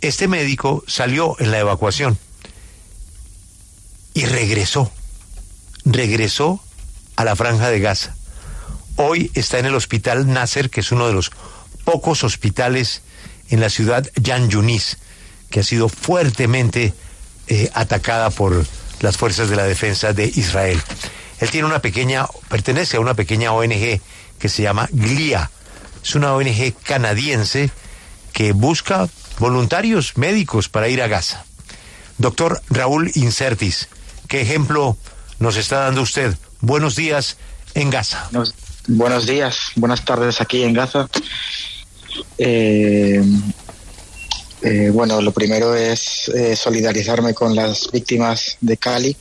Este médico salió en la evacuación y regresó a la Franja de Gaza. Hoy está en el hospital Nasser, que es uno de los pocos hospitales en la ciudad Yan Yunis, que ha sido fuertemente atacada por las fuerzas de la defensa de Israel. Él pertenece a una pequeña ONG que se llama GLIA. Es una ONG canadiense que busca voluntarios médicos para ir a Gaza. Doctor Raúl Insertis, ¿qué ejemplo nos está dando usted? Buenos días en Gaza. Buenos días, buenas tardes aquí en Gaza. Bueno, lo primero es solidarizarme con las víctimas de Cali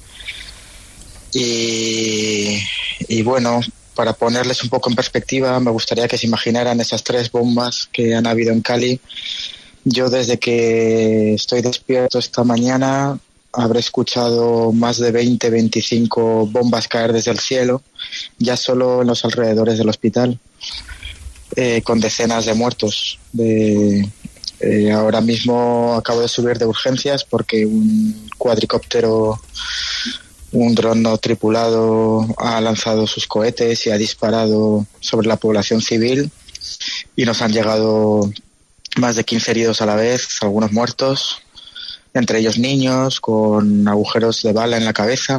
y bueno, para ponerles un poco en perspectiva, me gustaría que se imaginaran esas 3 bombas que han habido en Cali. Yo desde que estoy despierto esta mañana habré escuchado más de 20-25 bombas caer desde el cielo, ya solo en los alrededores del hospital, con decenas de muertos. Ahora mismo acabo de subir de urgencias porque un cuadricóptero, un dron no tripulado, ha lanzado sus cohetes y ha disparado sobre la población civil y nos han llegado más de 15 heridos a la vez, algunos muertos, entre ellos niños con agujeros de bala en la cabeza.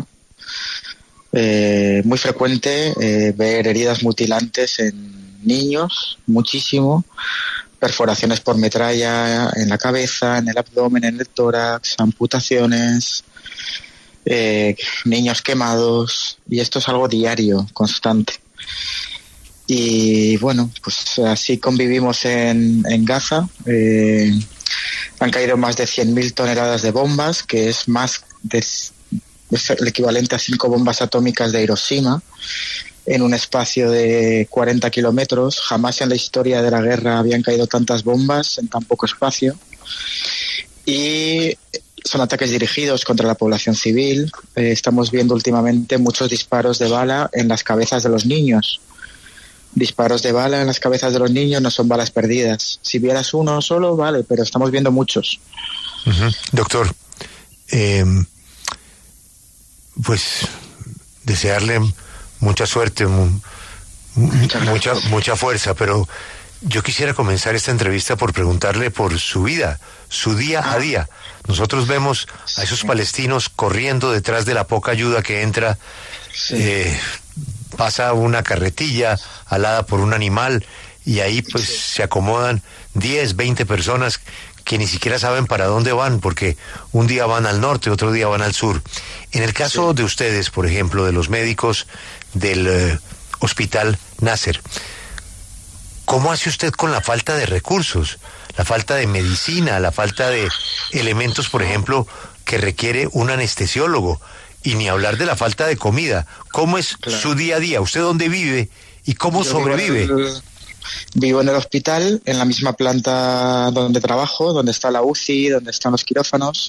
Muy frecuente ver heridas mutilantes en niños, muchísimo, perforaciones por metralla en la cabeza, en el abdomen, en el tórax, amputaciones, niños quemados, y esto es algo diario, constante. Y bueno, pues así convivimos en Gaza. Han caído más de 100.000 toneladas de bombas, que es el equivalente a 5 bombas atómicas de Hiroshima, en un espacio de 40 kilómetros. Jamás en la historia de la guerra habían caído tantas bombas en tan poco espacio. Y son ataques dirigidos contra la población civil. Estamos viendo últimamente muchos disparos de bala en las cabezas de los niños. Disparos de bala en las cabezas de los niños no son balas perdidas. Si vieras uno solo, vale, pero estamos viendo muchos. Uh-huh. Doctor, pues desearle mucha suerte, mucha fuerza, pero yo quisiera comenzar esta entrevista por preguntarle por su vida, su día a día. Nosotros vemos a esos palestinos corriendo detrás de la poca ayuda que entra. Pasa una carretilla alada por un animal y ahí pues se acomodan 10, 20 personas que ni siquiera saben para dónde van, porque un día van al norte, otro día van al sur. En el caso de ustedes, por ejemplo, de los médicos del hospital Nasser, ¿cómo hace usted con la falta de recursos, la falta de medicina, la falta de elementos, por ejemplo, que requiere un anestesiólogo? Y ni hablar de la falta de comida. ¿Cómo es su día a día? ¿Usted dónde vive y cómo sobrevive? Vivo en el hospital, en la misma planta donde trabajo, donde está la UCI, donde están los quirófanos.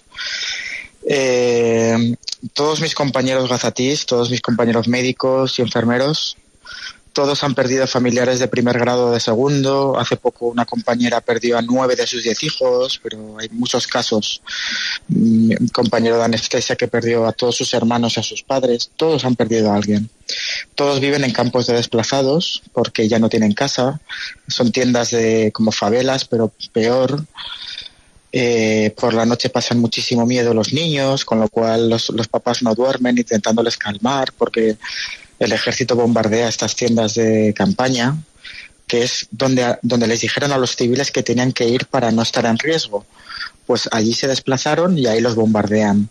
Todos mis compañeros gazatíes, todos mis compañeros médicos y enfermeros, todos han perdido familiares de primer grado o de segundo. Hace poco una compañera perdió a 9 de sus 10 hijos, pero hay muchos casos. Un compañero de anestesia que perdió a todos sus hermanos y a sus padres. Todos han perdido a alguien. Todos viven en campos de desplazados porque ya no tienen casa. Son tiendas como favelas, pero peor. Por la noche pasan muchísimo miedo los niños, con lo cual los papás no duermen intentándoles calmar porque el ejército bombardea estas tiendas de campaña, que es donde les dijeron a los civiles que tenían que ir para no estar en riesgo. Pues allí se desplazaron y ahí los bombardean.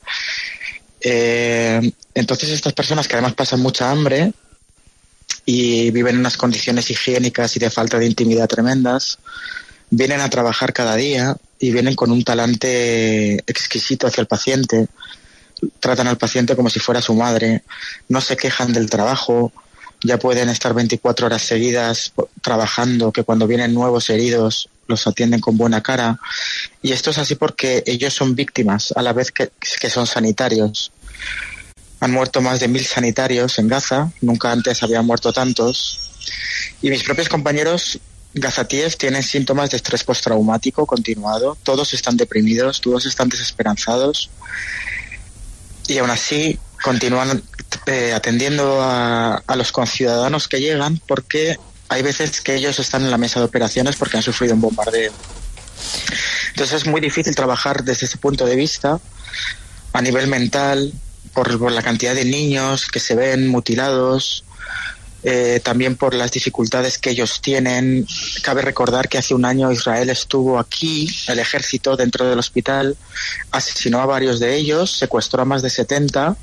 Entonces estas personas, que además pasan mucha hambre y viven en unas condiciones higiénicas y de falta de intimidad tremendas, vienen a trabajar cada día y vienen con un talante exquisito hacia el paciente. Tratan al paciente como si fuera su madre, no se quejan del trabajo, ya pueden estar 24 horas seguidas trabajando, que cuando vienen nuevos heridos los atienden con buena cara. Y esto es así porque ellos son víctimas a la vez que son sanitarios. Han muerto más de 1.000 sanitarios en Gaza, nunca antes habían muerto tantos. Y mis propios compañeros Gazatíes tienen síntomas de estrés postraumático continuado, todos están deprimidos, todos están desesperanzados y aún así continúan atendiendo a los conciudadanos que llegan, porque hay veces que ellos están en la mesa de operaciones porque han sufrido un bombardeo. Entonces es muy difícil trabajar desde ese punto de vista a nivel mental por la cantidad de niños que se ven mutilados. También por las dificultades que ellos tienen. Cabe recordar que hace un año Israel estuvo aquí, el ejército dentro del hospital, asesinó a varios de ellos, secuestró a más de 70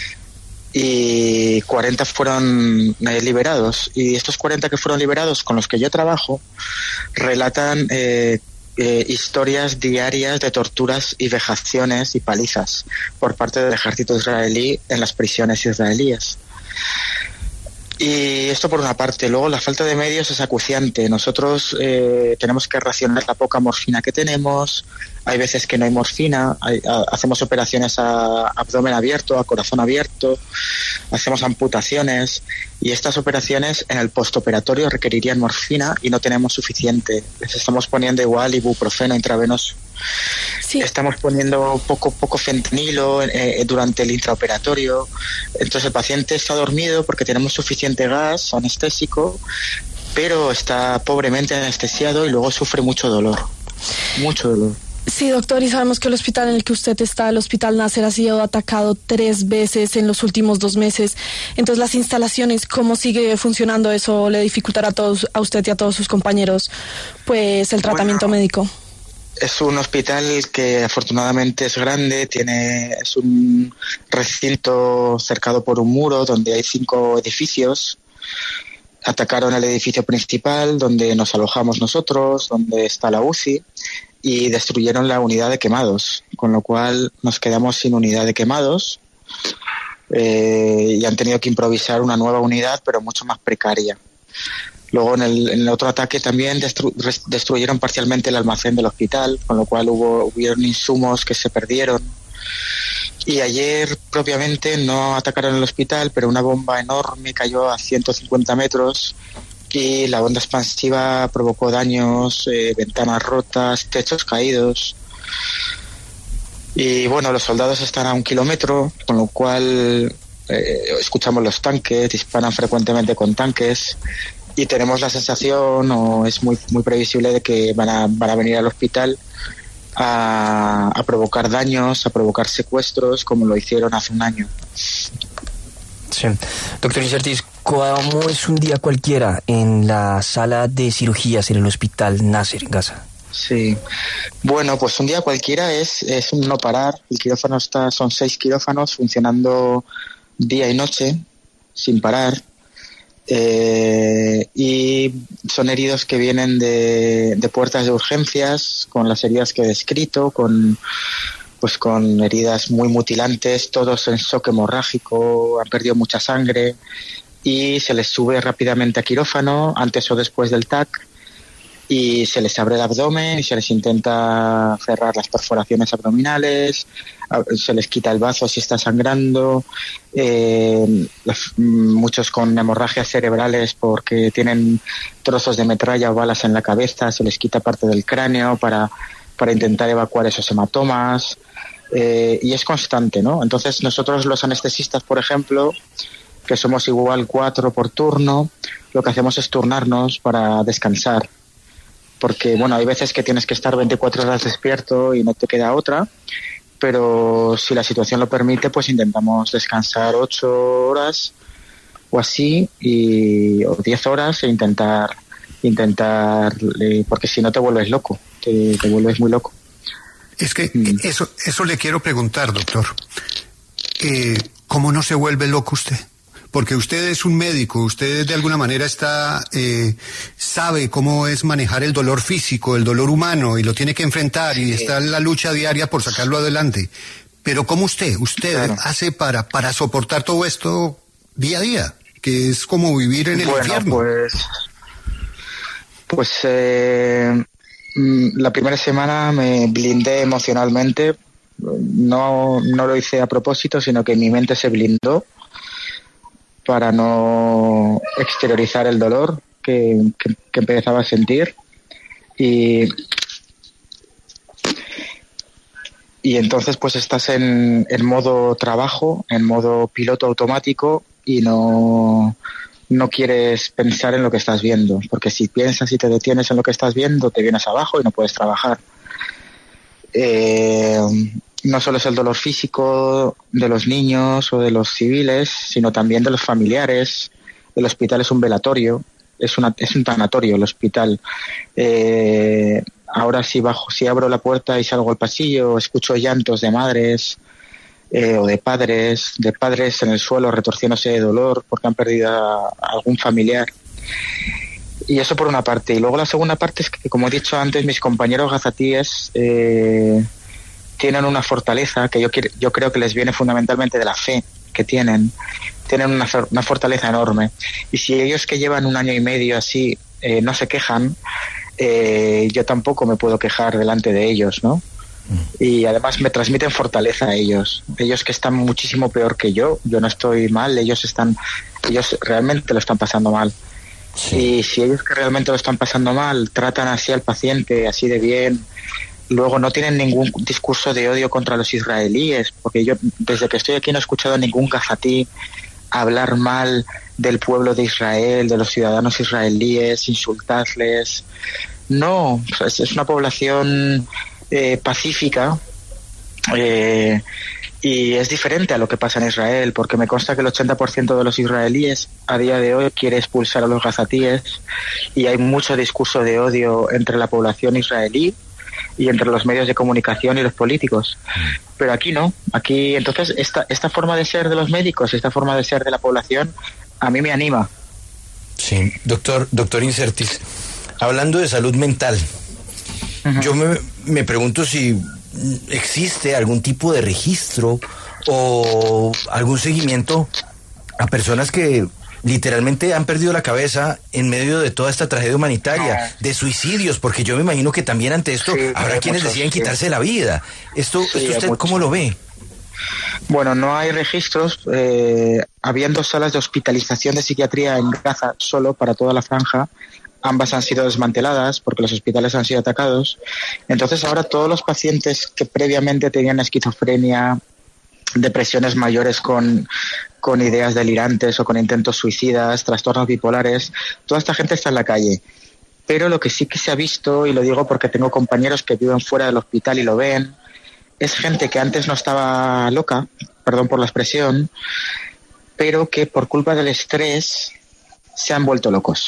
y 40 fueron liberados. Y estos 40 que fueron liberados, con los que yo trabajo, relatan historias diarias de torturas y vejaciones y palizas por parte del ejército israelí en las prisiones israelíes. Y esto por una parte. Luego la falta de medios es acuciante. Nosotros tenemos que racionar la poca morfina que tenemos. Hay veces que no hay morfina. Hacemos operaciones a abdomen abierto, a corazón abierto. Hacemos amputaciones. Y estas operaciones en el postoperatorio requerirían morfina y no tenemos suficiente. Les estamos poniendo igual ibuprofeno intravenoso. Sí. Estamos poniendo poco fentanilo durante el intraoperatorio. Entonces el paciente está dormido porque tenemos suficiente gas anestésico, pero está pobremente anestesiado y luego sufre mucho dolor. Mucho dolor. Sí, doctor, y sabemos que el hospital en el que usted está, el Hospital Nasser, ha sido atacado 3 veces en los últimos 2 meses. Entonces, las instalaciones, ¿cómo sigue funcionando eso? ¿Le dificultará a usted y a todos sus compañeros pues el tratamiento médico? Es un hospital que afortunadamente es grande, es un recinto cercado por un muro donde hay 5 edificios. Atacaron el edificio principal donde nos alojamos nosotros, donde está la UCI, y destruyeron la unidad de quemados, con lo cual nos quedamos sin unidad de quemados y han tenido que improvisar una nueva unidad, pero mucho más precaria. Luego en el otro ataque también destruyeron parcialmente el almacén del hospital, con lo cual hubieron insumos que se perdieron. Y ayer propiamente no atacaron el hospital, pero una bomba enorme cayó a 150 metros y la onda expansiva provocó daños, ventanas rotas, techos caídos. Y bueno, los soldados están a 1 kilómetro, con lo cual escuchamos los tanques, disparan frecuentemente con tanques y tenemos la sensación, o es muy previsible, de que van a venir al hospital a provocar daños, a provocar secuestros, como lo hicieron hace un año. Sí. Doctor Incertis, ¿cómo es un día cualquiera en la sala de cirugías en el Hospital Nasser, en Gaza? Sí, bueno, pues un día cualquiera es un no parar. El quirófano son 6 quirófanos funcionando día y noche, sin parar. Y son heridos que vienen de puertas de urgencias, con las heridas que he descrito, con heridas muy mutilantes, todos en shock hemorrágico, han perdido mucha sangre, y se les sube rápidamente a quirófano antes o después del TAC y se les abre el abdomen y se les intenta cerrar las perforaciones abdominales, se les quita el bazo si está sangrando, muchos con hemorragias cerebrales porque tienen trozos de metralla o balas en la cabeza, se les quita parte del cráneo para intentar evacuar esos hematomas, y es constante, ¿no? Entonces nosotros los anestesistas, por ejemplo, que somos igual 4 por turno, lo que hacemos es turnarnos para descansar, porque bueno, hay veces que tienes que estar 24 horas despierto y no te queda otra, pero si la situación lo permite, pues intentamos descansar 8 horas o así, o 10 horas, e intentar porque si no te vuelves loco, te vuelves muy loco. Es que eso le quiero preguntar, doctor. ¿Cómo no se vuelve loco usted? Porque usted es un médico, usted de alguna manera sabe cómo es manejar el dolor físico, el dolor humano, y lo tiene que enfrentar, y está en la lucha diaria por sacarlo adelante. Pero ¿cómo usted claro, hace para soportar todo esto día a día? Que es como vivir en el infierno. Pues la primera semana me blindé emocionalmente. No lo hice a propósito, sino que mi mente se blindó para no exteriorizar el dolor, que empezaba a sentir. Y entonces pues estás en modo trabajo, en modo piloto automático, y no quieres pensar en lo que estás viendo, porque si piensas y te detienes en lo que estás viendo, te vienes abajo y no puedes trabajar. No solo es el dolor físico de los niños o de los civiles, sino también de los familiares. El hospital es un velatorio, es un tanatorio el hospital. Ahora si abro la puerta y salgo al pasillo, escucho llantos de madres o de padres en el suelo retorciéndose de dolor porque han perdido a algún familiar. Y eso por una parte. Y luego la segunda parte es que, como he dicho antes, mis compañeros gazatíes tienen una fortaleza que yo creo que les viene fundamentalmente de la fe que tienen una fortaleza enorme. Y si ellos, que llevan 1 año y medio así, no se quejan, yo tampoco me puedo quejar delante de ellos, ¿no? Y además me transmiten fortaleza a ellos que están muchísimo peor que yo no estoy mal, ellos realmente lo están pasando mal. Sí. Y si ellos, que realmente lo están pasando mal, tratan así al paciente, así de bien, luego no tienen ningún discurso de odio contra los israelíes, porque yo desde que estoy aquí no he escuchado a ningún gazatí hablar mal del pueblo de Israel, de los ciudadanos israelíes, insultarles. No, es una población pacífica, y es diferente a lo que pasa en Israel, porque me consta que el 80% de los israelíes a día de hoy quiere expulsar a los gazatíes, y hay mucho discurso de odio entre la población israelí y entre los medios de comunicación y los políticos. Pero aquí no. Aquí, entonces, esta forma de ser de los médicos, esta forma de ser de la población, a mí me anima. Sí, doctor Insertis, hablando de salud mental, yo me pregunto si existe algún tipo de registro o algún seguimiento a personas que literalmente han perdido la cabeza en medio de toda esta tragedia humanitaria, de suicidios, porque yo me imagino que también ante esto habrá quienes deciden quitarse la vida. ¿Esto usted cómo lo ve? Bueno, no hay registros. Habían 2 salas de hospitalización de psiquiatría en Gaza solo para toda la franja. Ambas han sido desmanteladas porque los hospitales han sido atacados. Entonces ahora todos los pacientes que previamente tenían esquizofrenia, depresiones mayores con ideas delirantes o con intentos suicidas, trastornos bipolares, toda esta gente está en la calle. Pero lo que sí que se ha visto, y lo digo porque tengo compañeros que viven fuera del hospital y lo ven, es gente que antes no estaba loca, perdón por la expresión, pero que por culpa del estrés se han vuelto locos.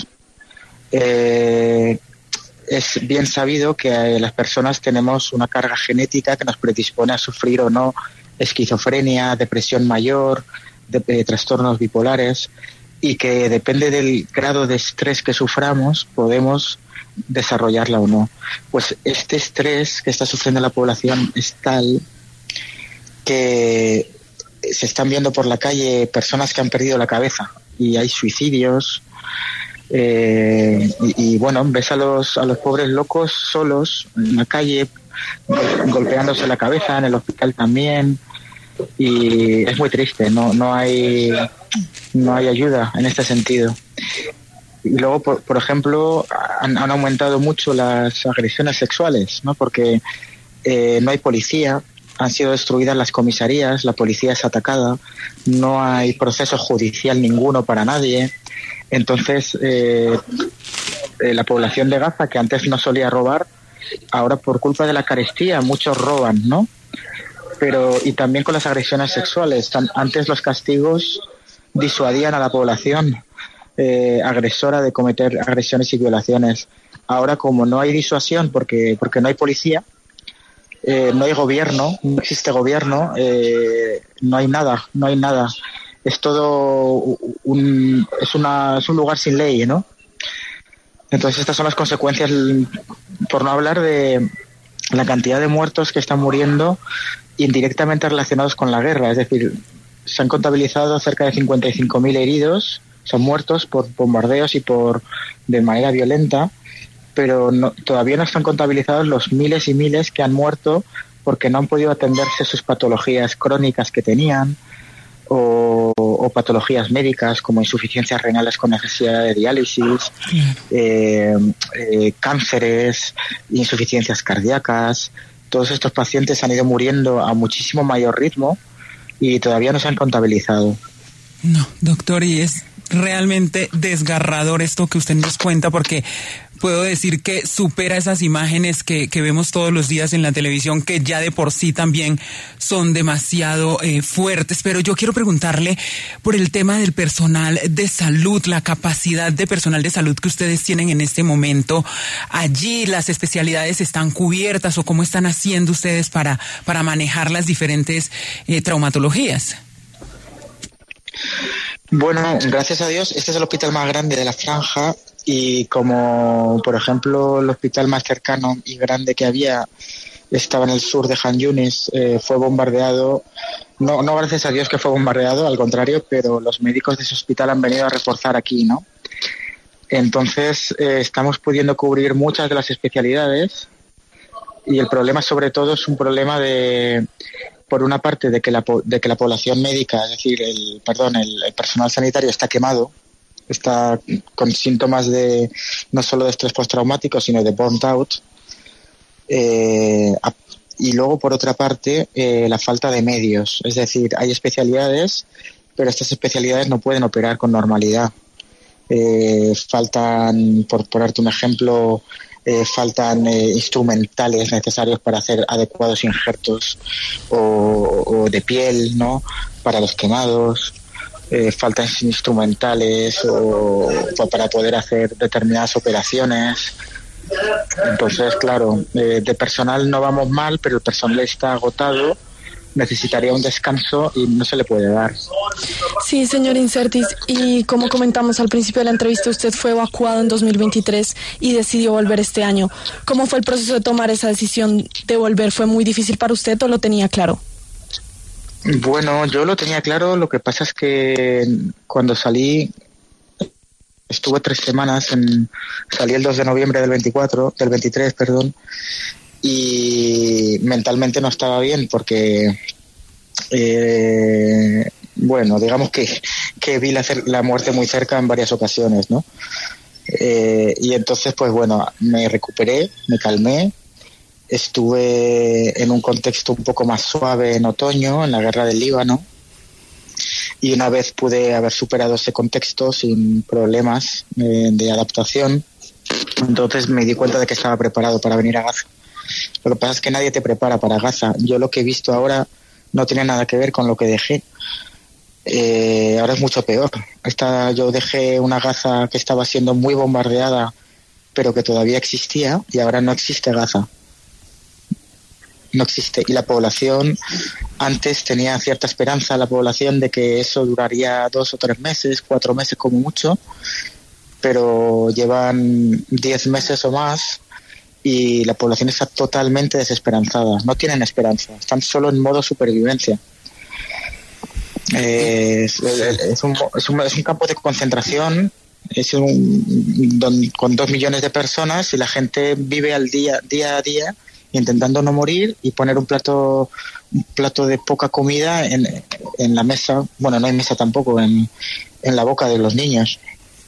Es bien sabido que las personas tenemos una carga genética que nos predispone a sufrir o no esquizofrenia, depresión mayor, trastornos bipolares, y que depende del grado de estrés que suframos podemos desarrollarla o no. Pues este estrés que está sufriendo la población es tal que se están viendo por la calle personas que han perdido la cabeza y hay suicidios. Y bueno, ves a los pobres locos solos en la calle golpeándose la cabeza, en el hospital también, y es muy triste. No hay ayuda en este sentido. Y luego, por ejemplo, han aumentado mucho las agresiones sexuales, ¿no? Porque no hay policía, han sido destruidas las comisarías, la policía es atacada, no hay proceso judicial ninguno para nadie. Entonces, la población de Gaza, que antes no solía robar, ahora por culpa de la carestía muchos roban, ¿no? Y también con las agresiones sexuales. Antes los castigos disuadían a la población agresora de cometer agresiones y violaciones. Ahora, como no hay disuasión porque no hay policía, no hay gobierno, no existe gobierno, no hay nada. Es todo es un lugar sin ley, ¿no? Entonces estas son las consecuencias, por no hablar de la cantidad de muertos que están muriendo indirectamente relacionados con la guerra. Es decir, se han contabilizado cerca de 55.000 heridos, son muertos por bombardeos y de manera violenta, pero todavía no están contabilizados los miles y miles que han muerto porque no han podido atenderse sus patologías crónicas que tenían, porque no han podido atenderse sus o patologías médicas como insuficiencias renales con necesidad de diálisis, cánceres, insuficiencias cardíacas. Todos estos pacientes han ido muriendo a muchísimo mayor ritmo y todavía no se han contabilizado. No, doctor, y es realmente desgarrador esto que usted nos cuenta, porque puedo decir que supera esas imágenes que vemos todos los días en la televisión, que ya de por sí también son demasiado fuertes. Pero yo quiero preguntarle por el tema del personal de salud, la capacidad de personal de salud que ustedes tienen en este momento. Allí las especialidades están cubiertas, o cómo están haciendo ustedes para manejar las diferentes traumatologías. Bueno, gracias a Dios, este es el hospital más grande de la franja, y como por ejemplo el hospital más cercano y grande que había estaba en el sur de Han Yunis, fue bombardeado. No gracias a Dios que fue bombardeado, al contrario, pero los médicos de ese hospital han venido a reforzar aquí, ¿no? Entonces estamos pudiendo cubrir muchas de las especialidades, y el problema sobre todo es un problema por una parte de que la población médica, es decir, el personal sanitario está quemado, está con síntomas de no solo de estrés postraumático, sino de burnt out. Y luego, por otra parte, la falta de medios. Es decir, hay especialidades, pero estas especialidades no pueden operar con normalidad. Faltan, por ponerte un ejemplo, faltan instrumentales necesarios para hacer adecuados injertos o de piel, ¿no?, para los quemados. Faltan instrumentales o para poder hacer determinadas operaciones. Entonces, claro, de personal no vamos mal, pero el personal está agotado, necesitaría un descanso y no se le puede dar. Sí, señor Insertis, y como comentamos al principio de la entrevista, usted fue evacuado en 2023 y decidió volver este año. ¿Cómo fue el proceso de tomar esa decisión de volver? ¿Fue muy difícil para usted o lo tenía claro? Bueno, yo lo tenía claro, lo que pasa es que cuando salí, estuve 3 semanas, salí el 2 de noviembre del 23, y mentalmente no estaba bien porque, bueno, digamos que vi la muerte muy cerca en varias ocasiones, ¿no? Y entonces, pues bueno, me recuperé, me calmé. Estuve en un contexto un poco más suave en otoño, en la guerra del Líbano, y una vez pude haber superado ese contexto sin problemas de adaptación, entonces me di cuenta de que estaba preparado para venir a Gaza. Lo que pasa es que nadie te prepara para Gaza. Yo lo que he visto ahora no tiene nada que ver con lo que dejé. Ahora es mucho peor. Yo dejé una Gaza que estaba siendo muy bombardeada, pero que todavía existía, y ahora no existe Gaza. No existe. Y la población, antes tenía cierta esperanza, la población, de que eso duraría 2 o 3 meses, 4 meses como mucho, pero llevan 10 meses o más y la población está totalmente desesperanzada. No tienen esperanza, están solo en modo supervivencia. Es un campo de concentración, con 2 millones de personas, y la gente vive al día a día intentando no morir y poner un plato de poca comida en la mesa. Bueno, no hay mesa tampoco, en la boca de los niños.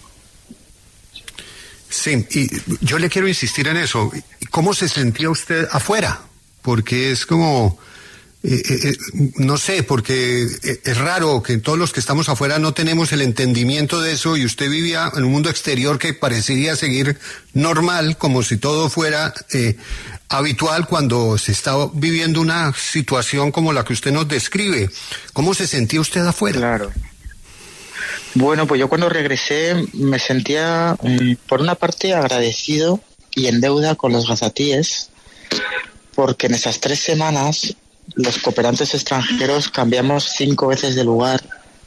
Sí, y yo le quiero insistir en eso. ¿Cómo se sentía usted afuera? Porque es como, no sé, porque es raro que todos los que estamos afuera no tenemos el entendimiento de eso, y usted vivía en un mundo exterior que parecería seguir normal, como si todo fuera habitual, cuando se está viviendo una situación como la que usted nos describe. ¿Cómo se sentía usted afuera? Claro. Bueno, pues yo cuando regresé me sentía, por una parte, agradecido y en deuda con los gazatíes, porque en esas 3 semanas los cooperantes extranjeros cambiamos 5 veces de lugar.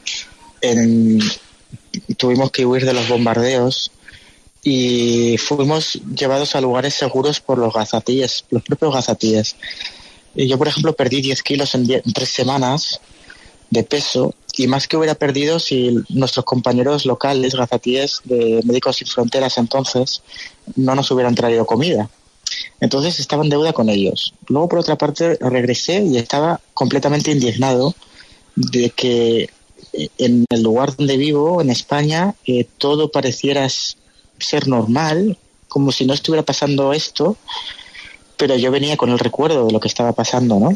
Tuvimos que huir de los bombardeos y fuimos llevados a lugares seguros por los gazatíes, los propios gazatíes. Y yo, por ejemplo, perdí 10 kilos en 3 semanas de peso, y más que hubiera perdido si nuestros compañeros locales, gazatíes de Médicos Sin Fronteras entonces, no nos hubieran traído comida. Entonces estaba en deuda con ellos. Luego, por otra parte, regresé y estaba completamente indignado de que en el lugar donde vivo, en España, todo pareciera ser normal, como si no estuviera pasando esto, pero yo venía con el recuerdo de lo que estaba pasando, ¿no?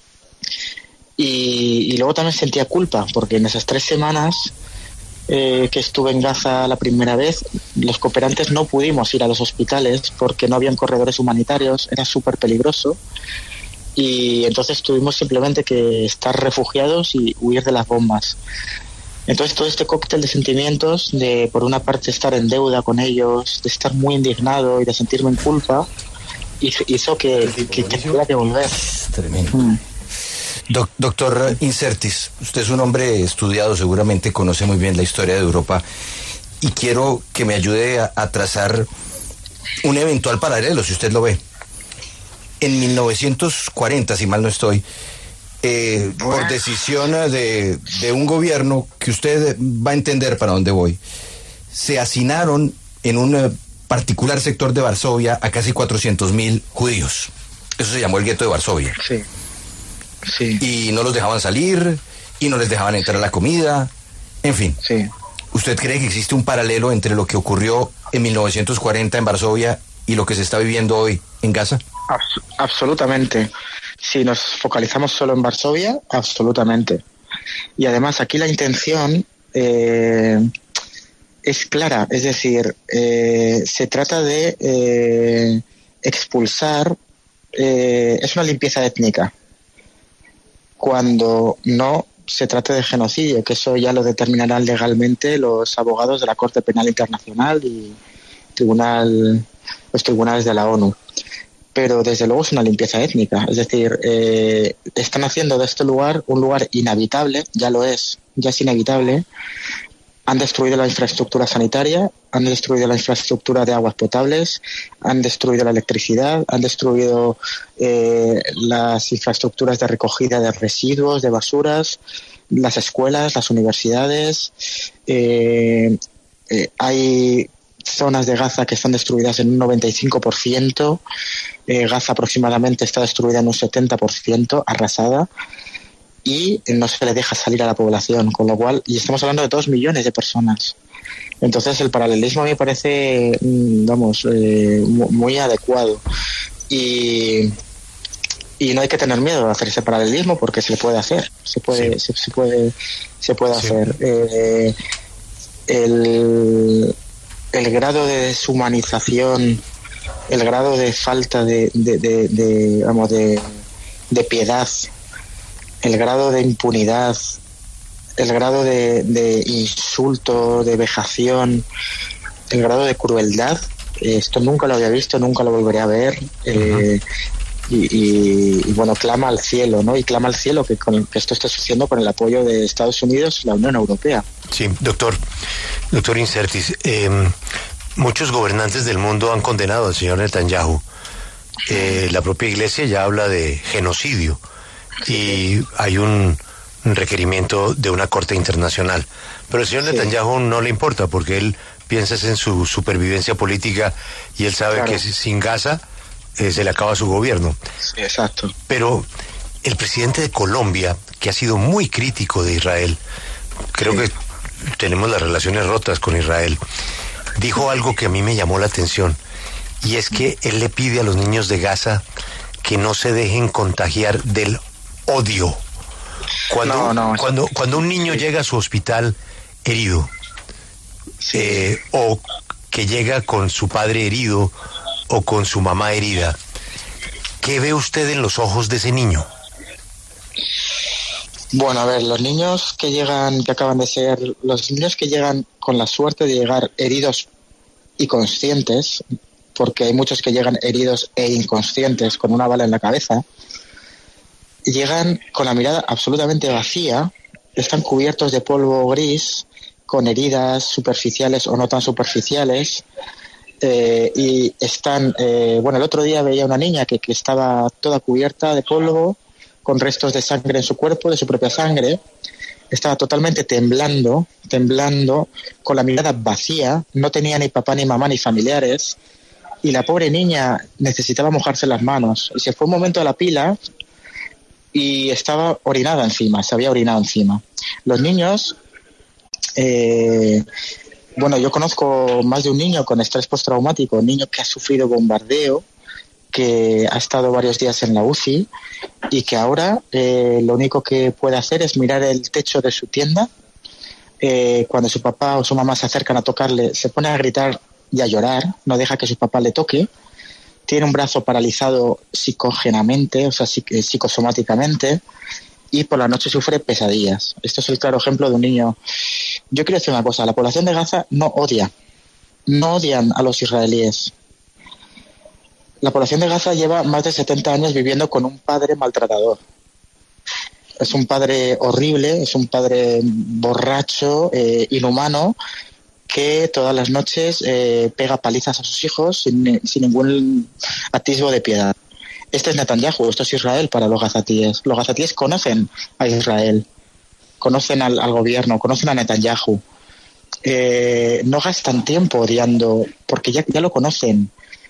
Y luego también sentía culpa, porque en esas 3 semanas que estuve en Gaza la primera vez, los cooperantes no pudimos ir a los hospitales porque no habían corredores humanitarios, era súper peligroso, y entonces tuvimos simplemente que estar refugiados y huir de las bombas. Entonces todo este cóctel de sentimientos, de por una parte estar en deuda con ellos, de estar muy indignado y de sentirme en culpa, hizo que tuviera que volver. Tremendo. Doctor Insertis, usted es un hombre estudiado, seguramente conoce muy bien la historia de Europa, y quiero que me ayude a trazar un eventual paralelo, si usted lo ve. En 1940, si mal no estoy, por decisión de un gobierno que usted va a entender para dónde voy, se hacinaron en un particular sector de Varsovia a casi 400.000 judíos. Eso se llamó el gueto de Varsovia. Sí. Sí. Y no los dejaban salir, y no les dejaban entrar a la comida, en fin. Sí. ¿Usted cree que existe un paralelo entre lo que ocurrió en 1940 en Varsovia y lo que se está viviendo hoy en Gaza? Absolutamente. Si nos focalizamos solo en Varsovia, absolutamente. Y además aquí la intención es clara, es decir, se trata de expulsar, es una limpieza étnica, cuando no se trata de genocidio, que eso ya lo determinarán legalmente los abogados de la Corte Penal Internacional y los tribunales de la ONU. Pero desde luego es una limpieza étnica, es decir, están haciendo de este lugar un lugar inhabitable, ya es inhabitable. Han destruido la infraestructura sanitaria, han destruido la infraestructura de aguas potables, han destruido la electricidad, han destruido las infraestructuras de recogida de residuos, de basuras, las escuelas, las universidades. Hay zonas de Gaza que están destruidas en un 95%. Gaza aproximadamente está destruida en un 70%, arrasada. Y no se le deja salir a la población, con lo cual, y estamos hablando de 2 millones de personas. Entonces el paralelismo a mí me parece, muy adecuado. Y no hay que tener miedo de hacer ese paralelismo porque se puede hacer, se puede hacer. El grado de deshumanización, el grado de falta de piedad, el grado de impunidad, el grado de insulto, de vejación, el grado de crueldad, esto nunca lo había visto, nunca lo volveré a ver. Y bueno, clama al cielo, ¿no? Y clama al cielo que esto esté sucediendo con el apoyo de Estados Unidos y la Unión Europea. Sí, doctor Insertis, muchos gobernantes del mundo han condenado al señor Netanyahu. La propia Iglesia ya habla de genocidio. Y hay un requerimiento de una corte internacional. Pero al señor Netanyahu no le importa porque él piensa en su supervivencia política y él sabe que sin Gaza se le acaba su gobierno. Sí, exacto. Pero el presidente de Colombia, que ha sido muy crítico de Israel, creo que tenemos las relaciones rotas con Israel, dijo algo que a mí me llamó la atención, y es que él le pide a los niños de Gaza que no se dejen contagiar del odio. Cuando un niño llega a su hospital herido, o que llega con su padre herido o con su mamá herida, ¿qué ve usted en los ojos de ese niño? Bueno, a ver, los niños que llegan con la suerte de llegar heridos y conscientes, porque hay muchos que llegan heridos e inconscientes con una bala en la cabeza, llegan con la mirada absolutamente vacía, están cubiertos de polvo gris, con heridas superficiales o no tan superficiales, y están, el otro día veía una niña que estaba toda cubierta de polvo, con restos de sangre en su cuerpo, de su propia sangre, estaba totalmente temblando, con la mirada vacía, no tenía ni papá, ni mamá, ni familiares, y la pobre niña necesitaba mojarse las manos, y se fue un momento a la pila y estaba se había orinado encima. Los niños Bueno, yo conozco más de un niño con estrés postraumático, un niño que ha sufrido bombardeo, que ha estado varios días en la UCI y que ahora lo único que puede hacer es mirar el techo de su tienda. Cuando su papá o su mamá se acercan a tocarle, se pone a gritar y a llorar, no deja que su papá le toque. Tiene un brazo paralizado psicógenamente, o sea, psicosomáticamente, y por la noche sufre pesadillas. Esto es el claro ejemplo de un niño. Yo quiero decir una cosa, la población de Gaza no odian a los israelíes. La población de Gaza lleva más de 70 años viviendo con un padre maltratador. Es un padre horrible, es un padre borracho, inhumano, que todas las noches pega palizas a sus hijos sin ningún atisbo de piedad. Este es Netanyahu, esto es Israel para los gazatíes. Los gazatíes conocen a Israel, conocen al gobierno, conocen a Netanyahu. No gastan tiempo odiando, porque ya lo conocen.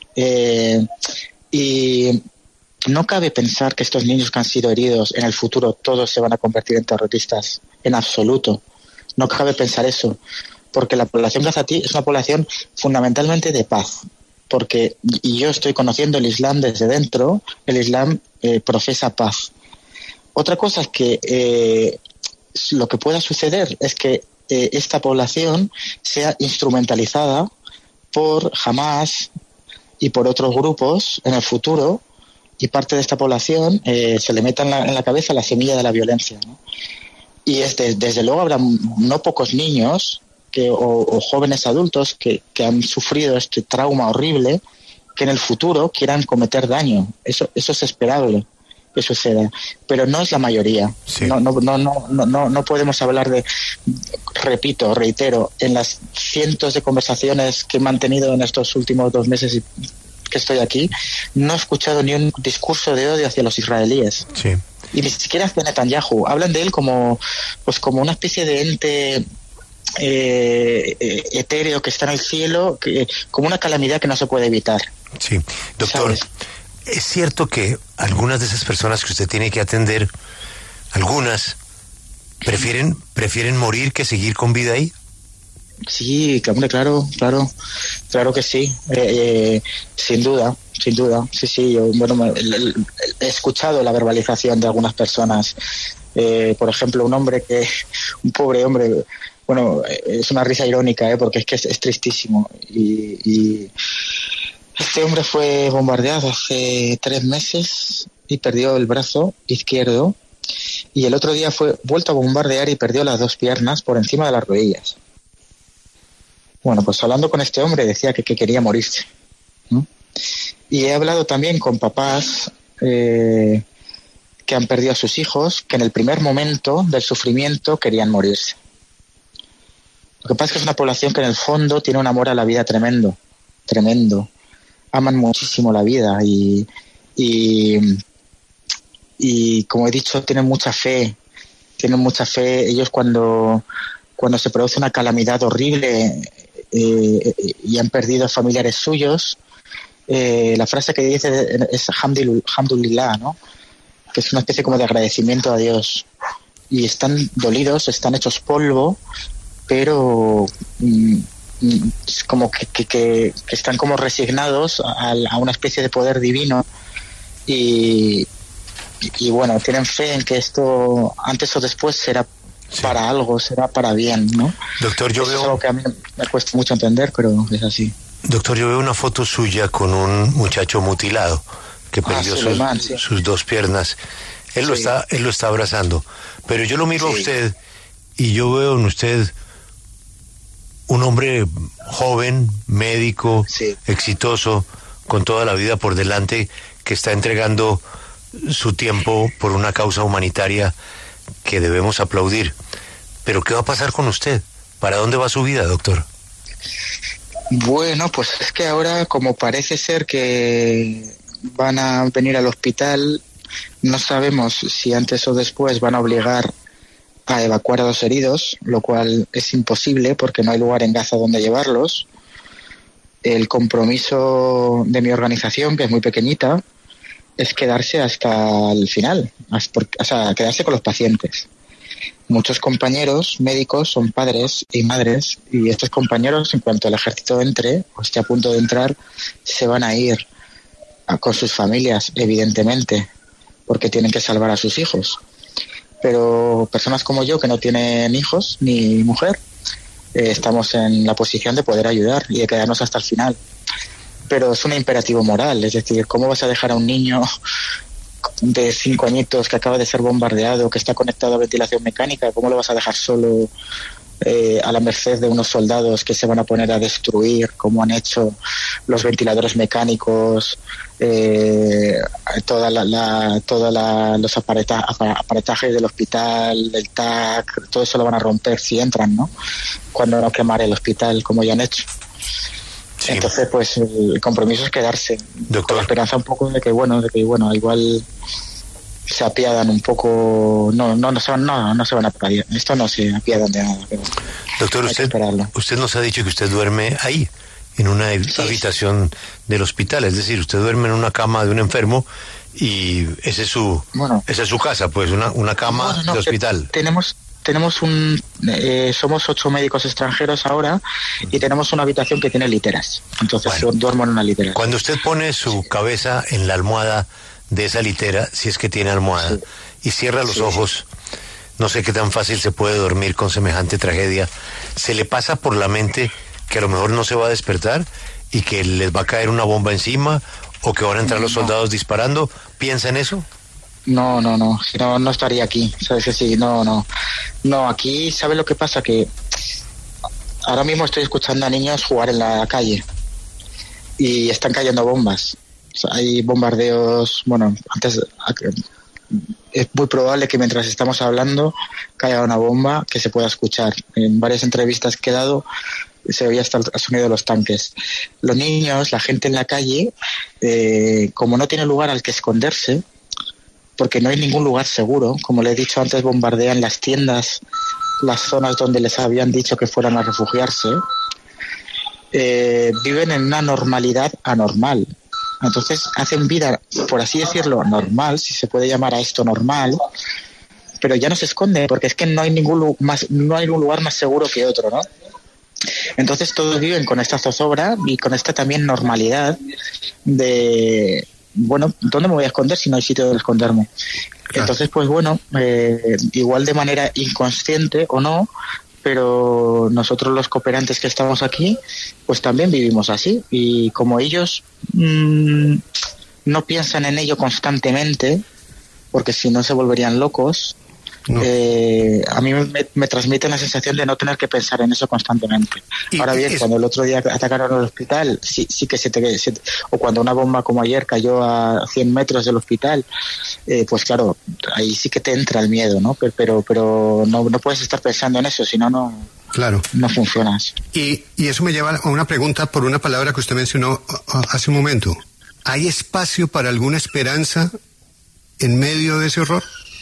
Y no cabe pensar que estos niños que han sido heridos en el futuro todos se van a convertir en terroristas, en absoluto. No cabe pensar eso, porque la población gazatí es una población fundamentalmente de paz. Porque, y yo estoy conociendo el Islam desde dentro, el Islam profesa paz. Otra cosa es que lo que pueda suceder es que esta población sea instrumentalizada por Hamas y por otros grupos en el futuro, y parte de esta población se le meta en la cabeza la semilla de la violencia, ¿no? Y desde luego habrá no pocos niños o jóvenes adultos que han sufrido este trauma horrible, que en el futuro quieran cometer daño. Eso es esperable que suceda, pero no es la mayoría. Sí. No podemos hablar de, reitero, en las cientos de conversaciones que he mantenido en estos últimos 2 meses que estoy aquí, no he escuchado ni un discurso de odio hacia los israelíes. Sí. Y ni siquiera hacia Netanyahu. Hablan de él como una especie de ente etéreo que está en el cielo, como una calamidad que no se puede evitar. Sí, doctor, ¿sabes? ¿Es cierto que algunas de esas personas que usted tiene que atender, algunas prefieren morir que seguir con vida ahí? Sí, claro que sí, sin duda, sí, yo he escuchado la verbalización de algunas personas, por ejemplo, un pobre hombre, bueno, es una risa irónica, porque es que es tristísimo, y este hombre fue bombardeado hace 3 meses y perdió el brazo izquierdo, y el otro día fue vuelto a bombardear y perdió las 2 piernas por encima de las rodillas. Bueno, pues hablando con este hombre decía que quería morirse, ¿no? Y he hablado también con papás que han perdido a sus hijos, que en el primer momento del sufrimiento querían morirse. Lo que pasa es que es una población que en el fondo tiene un amor a la vida tremendo. Aman muchísimo la vida y como he dicho, tienen mucha fe. Ellos cuando se produce una calamidad horrible y han perdido familiares suyos, la frase que dice es Hamdulillah, ¿no? Que es una especie como de agradecimiento a Dios. Y están dolidos, están hechos polvo, pero es como que están como resignados a una especie de poder divino y bueno, tienen fe en que esto antes o después será para algo, será para bien, ¿no? Doctor, es algo que a mí me cuesta mucho entender, pero es así. Doctor, yo veo una foto suya con un muchacho mutilado que perdió sus 2 piernas. Él lo está abrazando, pero yo lo miro a usted y yo veo en usted un hombre joven, médico, exitoso, con toda la vida por delante, que está entregando su tiempo por una causa humanitaria que debemos aplaudir. Pero ¿qué va a pasar con usted? ¿Para dónde va su vida, doctor? Bueno, pues es que ahora, como parece ser que van a venir al hospital, no sabemos si antes o después van a obligar a evacuar a los heridos, lo cual es imposible porque no hay lugar en Gaza donde llevarlos. El compromiso de mi organización, que es muy pequeñita, es quedarse hasta el final, o sea, quedarse con los pacientes. muchos compañeros médicos son padres y madres, y estos compañeros, en cuanto el ejército entre o esté a punto de entrar, se van a ir con sus familias, evidentemente, porque tienen que salvar a sus hijos. Pero personas como yo, que no tienen hijos ni mujer, estamos en la posición de poder ayudar y de quedarnos hasta el final. Pero es un imperativo moral, es decir, ¿cómo vas a dejar a un niño de 5 añitos que acaba de ser bombardeado, que está conectado a ventilación mecánica, cómo lo vas a dejar solo a la merced de unos soldados que se van a poner a destruir, como han hecho los ventiladores mecánicos, los aparatajes del hospital, el TAC, todo eso lo van a romper si entran, ¿no? Cuando no quemar el hospital, como ya han hecho. Sí. Entonces, pues el compromiso es quedarse, doctor, con la esperanza un poco de que igual se apiadan un poco. No se van a apiadar. Esto no se apiadan de nada. Pero doctor, usted nos ha dicho que usted duerme ahí, en una habitación del hospital, es decir, usted duerme en una cama de un enfermo y esa es su casa, pues, una cama de hospital. Somos 8 médicos extranjeros ahora y tenemos una habitación que tiene literas. Entonces duermo en una litera. Cuando usted pone su cabeza en la almohada de esa litera, si es que tiene almohada, y cierra los ojos, no sé qué tan fácil se puede dormir con semejante tragedia, ¿se le pasa por la mente que a lo mejor no se va a despertar y que les va a caer una bomba encima o que van a entrar los soldados disparando? ¿Piensa en eso? No, si no estaría aquí, ¿sabes? Sí, no, aquí, ¿sabes lo que pasa? Que ahora mismo estoy escuchando a niños jugar en la calle y están cayendo bombas. O sea, hay bombardeos, es muy probable que mientras estamos hablando caiga una bomba que se pueda escuchar. En varias entrevistas que he dado se oía hasta el sonido de los tanques. Los niños, la gente en la calle, como no tiene lugar al que esconderse, porque no hay ningún lugar seguro, como le he dicho antes, bombardean las tiendas, las zonas donde les habían dicho que fueran a refugiarse, viven en una normalidad anormal. Entonces hacen vida, por así decirlo, normal, si se puede llamar a esto normal, pero ya no se esconden, porque es que no hay ningún lugar más seguro que otro, ¿no? Entonces todos viven con esta zozobra y con esta también normalidad de... ¿dónde me voy a esconder si no hay sitio donde esconderme? Claro. Entonces, pues igual de manera inconsciente o no, pero nosotros los cooperantes que estamos aquí, pues también vivimos así. Y como ellos no piensan en ello constantemente, porque si no se volverían locos, no. A mí me transmite la sensación de no tener que pensar en eso constantemente. Ahora bien, cuando el otro día atacaron el hospital, sí que o cuando una bomba como ayer cayó a 100 metros del hospital, pues claro, ahí sí que te entra el miedo, ¿no? Pero no puedes estar pensando en eso, si no, claro, no funcionas. Y eso me lleva a una pregunta por una palabra que usted mencionó hace un momento. ¿Hay espacio para alguna esperanza en medio de ese horror?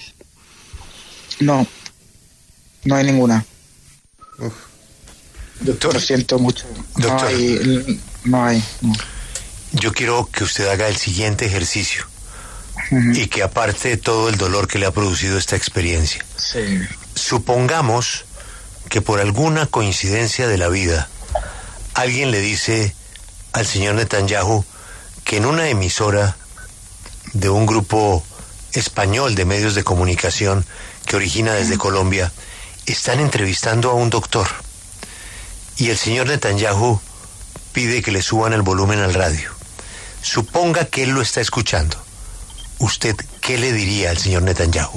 No hay ninguna. Uf. Doctor, lo siento mucho. Doctor, no hay. Yo quiero que usted haga el siguiente ejercicio y que aparte de todo el dolor que le ha producido esta experiencia, supongamos que por alguna coincidencia de la vida alguien le dice al señor Netanyahu que en una emisora de un grupo español de medios de comunicación que origina desde Colombia, están entrevistando a un doctor y el señor Netanyahu pide que le suban el volumen al radio. Suponga que él lo está escuchando. ¿Usted qué le diría al señor Netanyahu?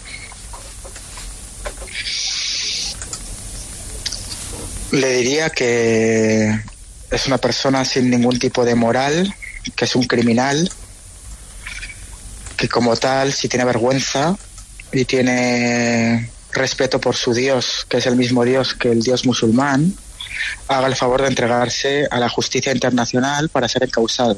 Le diría que es una persona sin ningún tipo de moral, que es un criminal, que como tal, si tiene vergüenza y tiene respeto por su Dios, que es el mismo Dios que el Dios musulmán, haga el favor de entregarse a la justicia internacional para ser encausado.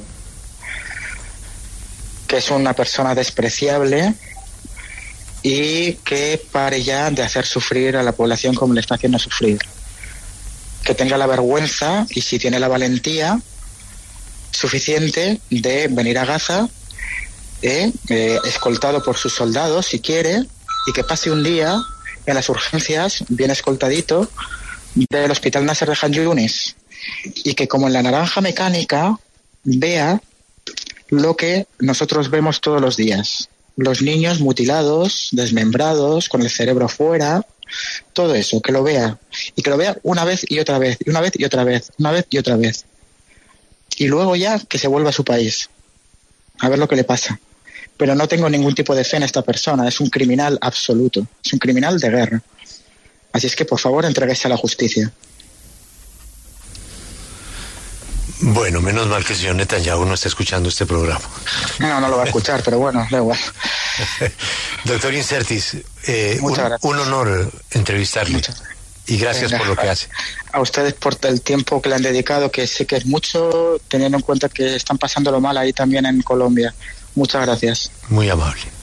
Que es una persona despreciable y que pare ya de hacer sufrir a la población como le está haciendo sufrir. Que tenga la vergüenza y si tiene la valentía suficiente de venir a Gaza escoltado por sus soldados si quiere, y que pase un día en las urgencias, bien escoltadito, del Hospital Nasser de Khan Yunis, y que como en la naranja mecánica vea lo que nosotros vemos todos los días. Los niños mutilados, desmembrados, con el cerebro fuera, todo eso, que lo vea. Y que lo vea una vez y otra vez, y una vez y otra vez, una vez y otra vez. Y luego ya que se vuelva a su país, a ver lo que le pasa. Pero no tengo ningún tipo de fe en esta persona, es un criminal absoluto, es un criminal de guerra. Así es que, por favor, entréguese a la justicia. Bueno, menos mal que el señor Netanyahu no está escuchando este programa. No lo va a escuchar, pero bueno, da igual. Doctor Insertis, Muchas un honor entrevistarle. Muchas Y gracias por lo que hace. A ustedes por el tiempo que le han dedicado, que sé que es mucho, teniendo en cuenta que están pasándolo mal ahí también en Colombia. Muchas gracias. Muy amable.